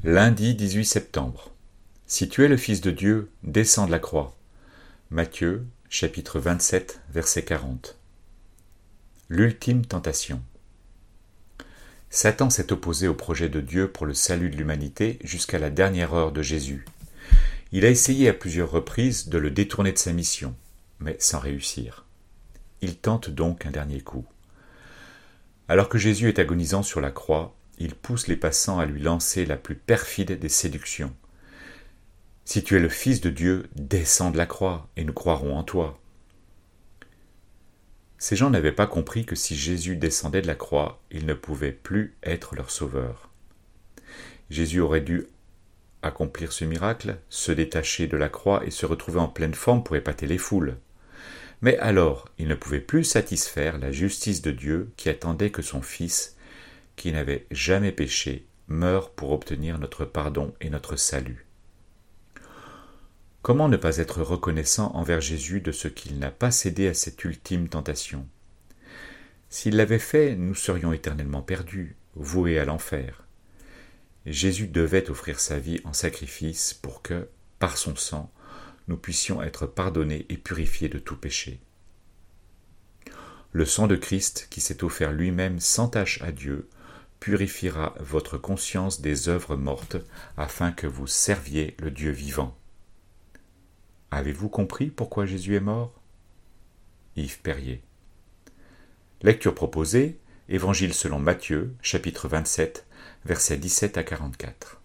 Lundi 18 septembre. Si tu es le Fils de Dieu, descends de la croix. Matthieu, chapitre 27, verset 40. L'ultime tentation. Satan s'est opposé au projet de Dieu pour le salut de l'humanité jusqu'à la dernière heure de Jésus. Il a essayé à plusieurs reprises de le détourner de sa mission, mais sans réussir. Il tente donc un dernier coup. Alors que Jésus est agonisant sur la croix, il pousse les passants à lui lancer la plus perfide des séductions. « Si tu es le Fils de Dieu, descends de la croix, et nous croirons en toi. » Ces gens n'avaient pas compris que si Jésus descendait de la croix, il ne pouvait plus être leur sauveur. Jésus aurait dû accomplir ce miracle, se détacher de la croix et se retrouver en pleine forme pour épater les foules. Mais alors, il ne pouvait plus satisfaire la justice de Dieu qui attendait que son Fils, qui n'avait jamais péché, meure pour obtenir notre pardon et notre salut. Comment ne pas être reconnaissant envers Jésus de ce qu'il n'a pas cédé à cette ultime tentation ? S'il l'avait fait, nous serions éternellement perdus, voués à l'enfer. Jésus devait offrir sa vie en sacrifice pour que, par son sang, nous puissions être pardonnés et purifiés de tout péché. Le sang de Christ, qui s'est offert lui-même sans tache à Dieu, purifiera votre conscience des œuvres mortes, afin que vous serviez le Dieu vivant. Avez-vous compris pourquoi Jésus est mort ? Yves Perrier. Lecture proposée, Évangile selon Matthieu, chapitre 27, versets 17 à 44.